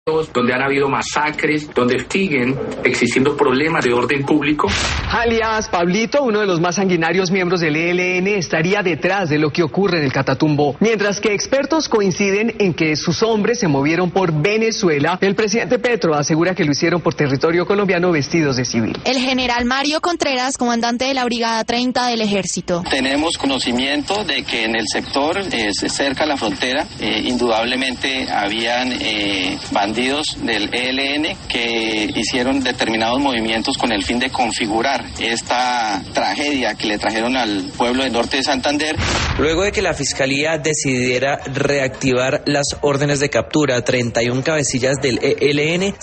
donde han habido masacres, donde siguen existiendo problemas de orden público. Alias Pablito, uno de los más sanguinarios miembros del ELN, estaría detrás de lo que ocurre en el Catatumbo. Mientras que expertos coinciden en que sus hombres se movieron por Venezuela, el presidente Petro asegura que lo hicieron por territorio colombiano vestidos de civil. El general Mario Contreras, comandante de la Brigada 30 del Ejército. Tenemos conocimiento de que en el sector cerca a la frontera, indudablemente habían bandidos del ELN que hicieron determinados movimientos con el fin de configurar esta tragedia que le trajeron al pueblo del norte de Santander. Luego de que la Fiscalía decidiera reactivar las órdenes de captura a 31 cabecillas del ELN,